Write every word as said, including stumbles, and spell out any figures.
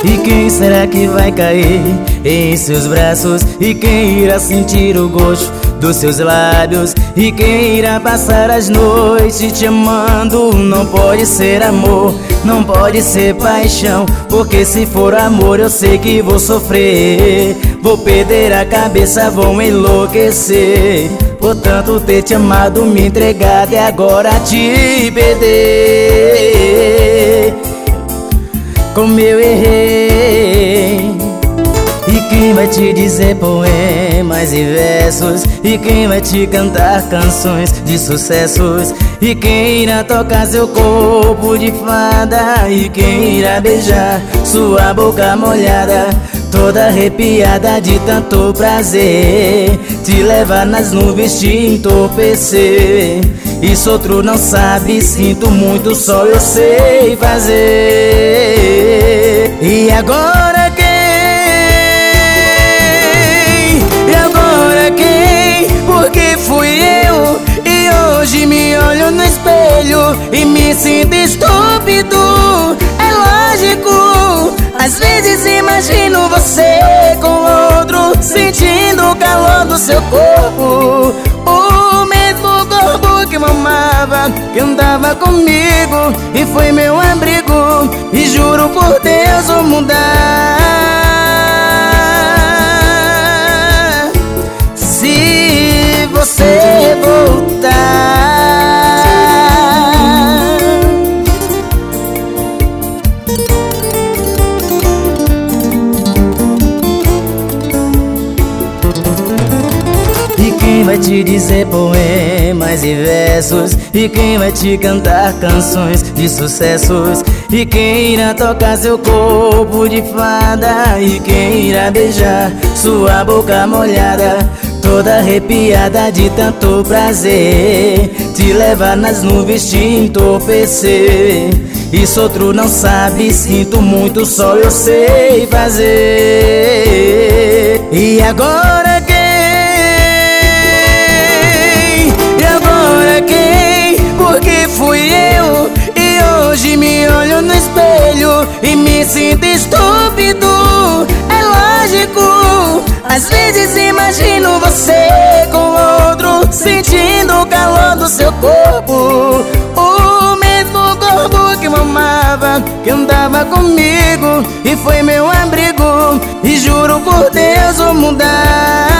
E quem será que vai cair em seus braços? E quem irá sentir o gosto dos seus lábios? E quem irá passar as noites te amando? Não pode ser amor, não pode ser paixão, porque se for amor eu sei que vou sofrer. Vou perder a cabeça, vou enlouquecer, por tanto ter te amado, me entregado e agora te perder. Como eu errei. E quem vai te dizer poemas e versos? E quem vai te cantar canções de sucessos? E quem irá tocar seu corpo de fada? E quem irá beijar sua boca molhada, toda arrepiada de tanto prazer, te levar nas nuvens, te entorpecer? Isso outro não sabe, sinto muito, só eu sei fazer. E agora quem? E agora quem? Porque fui eu. E hoje me olho no espelho e me sinto estúpido. É lógico, às vezes imagino você com outro, sentindo o calor do seu corpo, o mesmo corpo que me amava, que andava comigo e foi meu abrigo. E juro por Deus vou mudar se você voltar. E quem vai te dizer poemas e versos? E quem vai te cantar canções de sucessos? E quem irá tocar seu corpo de fada? E quem irá beijar sua boca molhada, toda arrepiada de tanto prazer, te levar nas nuvens, te entorpecer? Isso outro não sabe, sinto muito, só eu sei fazer. E agora quem? E agora quem? Porque fui eu. E hoje me olho no espelho e me sinto estúpido. É lógico, às vezes imagino você com outro, sentindo o calor do seu corpo, o mesmo corpo que me amava, que andava comigo e foi meu abrigo. E juro por Deus vou mudar